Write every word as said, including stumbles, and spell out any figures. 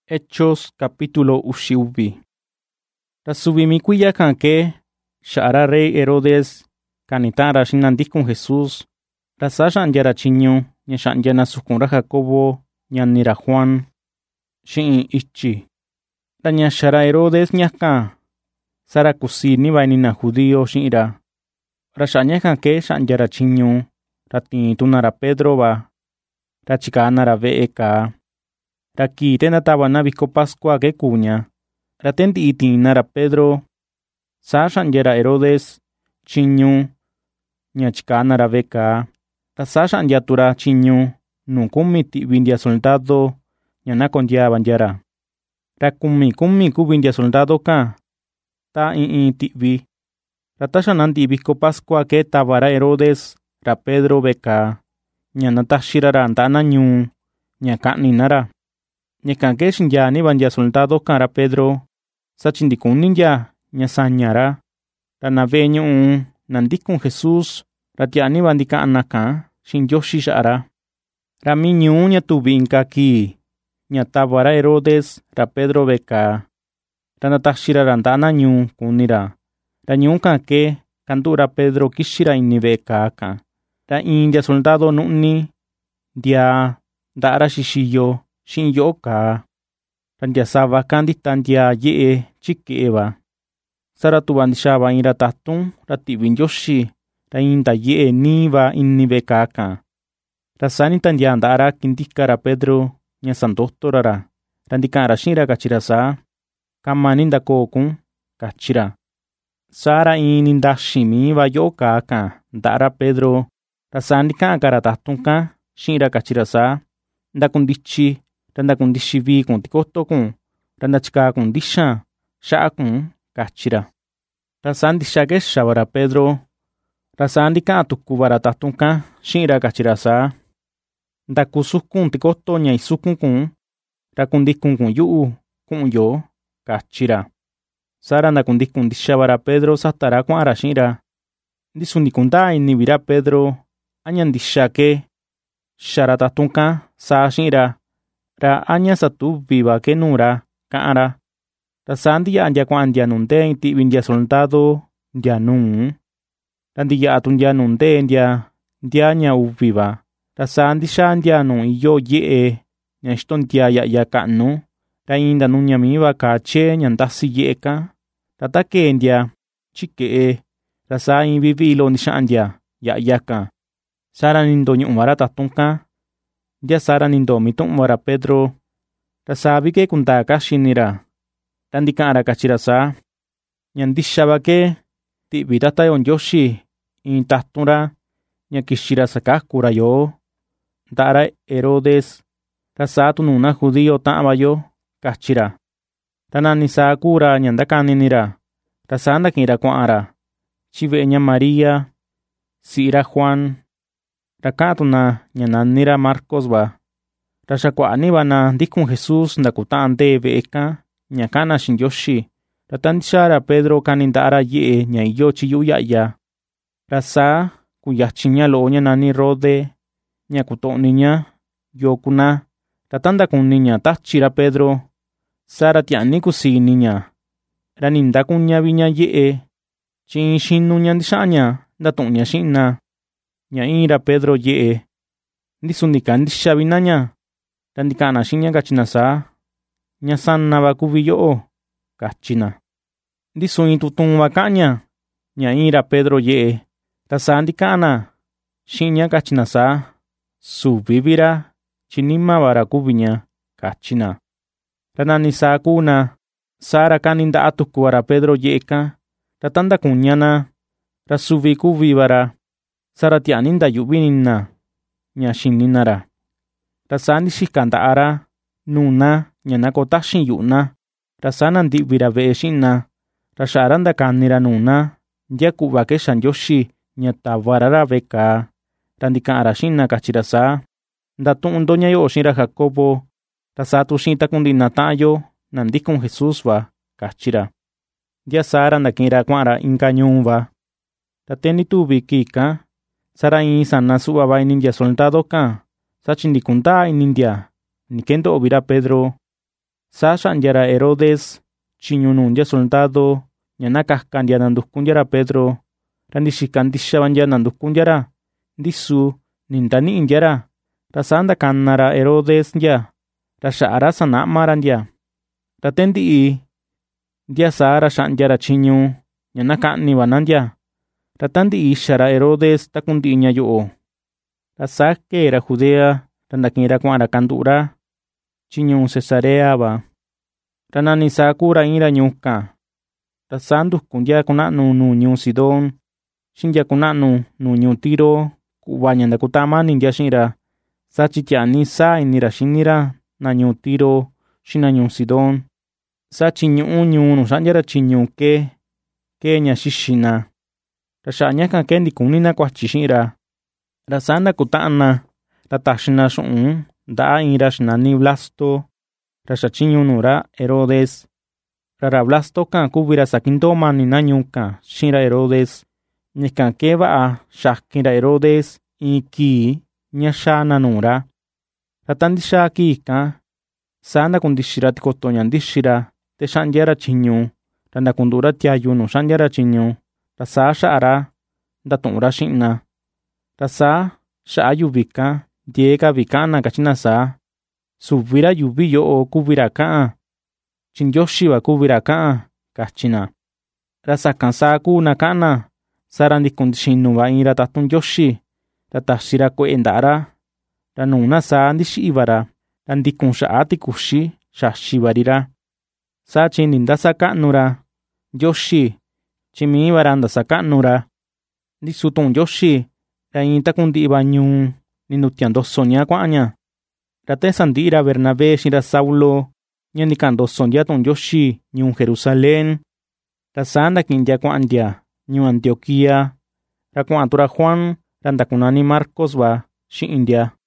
Hechos capítulo uxiuvi. Rasubimi kuiya kanke shara rey Herodes kanitara shinandikun Jesús rasashan yara chinyo nyashan yana sukunra Jacobo nyanira Juan shin ichi. Ranya shara Herodes nyaka sara kusini vainina judío shinra. Rashanya kanke shan yara chinyo ratin tunara Pedro va rachikana ra ve'e ka. Raki tena tabana viko Pascua ke kuña. Ratendi itina ra Pedro. Sashan yera Herodes chinyu ñachikana ra veka. Tasashan yatura chinyu nukumi vindia soldado ñana kondiaban yara. Rakumi kumi ku vindia soldado ka. Ta in in tivi. Ratashan anti viko Pascua ke tabara Herodes ra Pedro veka. Ñana tashira ra antana nyu ñakani nara. Ñekanke shinyani vandia soldado kara Pedro sachindikunin ya ñasañara ranaveño un nandikun Jesús ratiani vandika anaka shinyoshi shara ramiñu ñatubinka ki ñatabara Herodes ra Pedro veka ranatashira randana ñu kunira rañu kanke kandura Pedro kishira inni veka ka ra india soldado nuni dia ndara shishiyo shin yoka randia sava kandita ndia ye chikeva saratu bandishava ira tatun rativin yoshi ra inda ye niva inni vekaka rasani tandia ndara kindikara Pedro nya sandoktorara randikara shinra kachirasa kamani ndakokun kachira sara ini ndashimi va yoka ka ndara Pedro rasani kankara tatunka shinra kachirasa ndakundichi randa kundishivi kun tikoto kun randa chika kun disha sha kun kachira rasandi shake shavara Pedro rasandi ka tukuvara tatunka shinra kachira sa ndakusukun tikoto nya isukun kun rakundikun kun yu kun yo kachira sara ndakundikun dishavara Pedro satara kun ara shinra ndisundikunda inivira Pedro anyandishake shara tatunka sa shinra ra anya satu viva ke nura kaara ra sandi ya anja kwa anja nunde inti vindia soldado ndia nun randi ya atundia nunde ndia ndia nya uviva ra sandi sha ndia nun iyo ye nya shton ndia ya ya kanu ra inda nunya miva ka che nya ndasi ye ka tata ke ndia chike ra sa in vivilo ni sha ndia ya ya ka sara nindo nyu mara tatunka dia sara nindo mitung mora Pedro rasabi ke kuntaka shinira tandikara kachirasa nyandishaba ke tibitata yon yoshi in tahtura nyakishira sakakura yo dara Herodes rasatu nuna judío tamayo kachira tanani sakura nyandakaninira rasanda kira kwara chiveña María sira Juan rakatuna ñananira Marcos va rashakwani vana ndikun Jesús ndakutante veka ñakana shinyoshi ratandishara Pedro kanindara ye ñaiyo chiyu yaya rasa kuyachiña lo ñanani Rode ñakutoniña yokuna ratanda kuniña tachira Pedro sara tiani kusiniña raninda kuña viña ye chin shinuña ndishaña ndatuña shina nya ira Pedro ye ndisunika ndishavinaña randikana shinya kachinasa nya sanna va kuviyo kachina ndisuin tutun vakanya nya ira Pedro ye tasandikana shinya kachinasa suvivira chinima vara kuviña kachina ranani sakuna sara kaninda atukuara Pedro yeka ratanda kuñana rasuvi kuvivara saratiani ndayuvinina nya shininara rasani shikandara nuna ñana kotashin yuna rasana ndivira ve'e shina rashara ndakanira nuna ndiakuva ke shanyoshi nya tavarara veka randikara shina kachirasa ndatundo nya yo shinra Jacobo rasatu shinta kundina tayo nandikun Jesús va kachira ndia sara ndakira kwara inka nyuva tateni tuvi kika sara in sana suba va inindia soldado ka sachindikunda inindia nikendo ovira Pedro Saa xa'nya ra Herodes chiñu nuu ndia soldado ña nakaka ndia nanduku ndia ra Pedro, ra ndixika ndixa va ndia nanduku ndia ra, ndisu ni ndani'i ndia ra. Ra saa ndakana ra Herodes ndia, ra xa'a ra sana'ma ra ndia. Ra tendi'i ndia saa ra xa'nya ra chiñu ña naka'ni va na ndia. Ra tandi'i ixa ra Herodes taku ndi'i ña yo'o. Ra saa kee ra Judea ra ndaki'in ra kua'an ra kandu'u ra chi ñuu Cesarea va. Ra nani saa kuu ra iin ra ñuu kan. Ra saa nduku ndia kuna'nu nuu ñuu Sidón, xi ndia kuna'nu nuu ñuu Tiro ku'va ña ndakuta'a mani ndia xi'in ra, saa chi tia'ni saa ini ra xini ra na ñuu Tiro xi na ñuu Sidón. Saa chi ñu'u ñuu nu xa'nya ra chiñu kee, kee ña xixi na. Ra xa'a ñakan kee ndi kuni na kuatyi xi'in ra. Ra saa ndakuta'an na, ra taxi na xu'un nda'a iin ra xinani Blasto, ra xachiñu nuu ra Herodes. Ra ra Blasto kan kuvi ra sakindoo mani na ñuu kan xi'in ra Herodes. Ñikan kee va'a xakin ra Herodes iin kii ña xaa na nuu ra. Ra ta ndixaa kii kan, saa ndakundixi ra tikoto ña ndixi ra te xa'nya ra chiñu, ra ndakundu'u ra tiayu nuu xa'nya ra chiñu. Ra saa xa'a ra ndatu'un ra xi'in na. Ra saa xa'a yuvi kan ndiee ka vi ka'an na katyi na saa: ―Suvi ra yuvi yo'o kuvi ra ka'an, chi Ndioxi va kuvi ra ka'an ―katyi na. Ra sakan saa kuu na ka'an na, saa ra ndikun ndixinu va iin ra tatun Ndioxi, ra taxi ra kue'e nda'a ra. Ra nuu na saa ndixi'i va ra, ra ndikun xa'a tikuxi xaxi va ri ra. Saa chi ndi ndasaka'nu ra Ndioxi, chi mii va ra ndasaka'nu ra. Ndisu tu'un Ndioxi ra iin taku ndi'i va ñuu nindutia ndoso ña kua'an ña. Ra te sandi'i ra Bernabé xi'in ra Saulo ña ni ka'an ndoso ndia tu'un Ndioxi ñuu Jerusalén, ra saa ndaki'in ndia kua'an ndia ñuu Antioquía. Ra kua'an tu ra Juan ra ndakunani Marcos va xi'in ndia.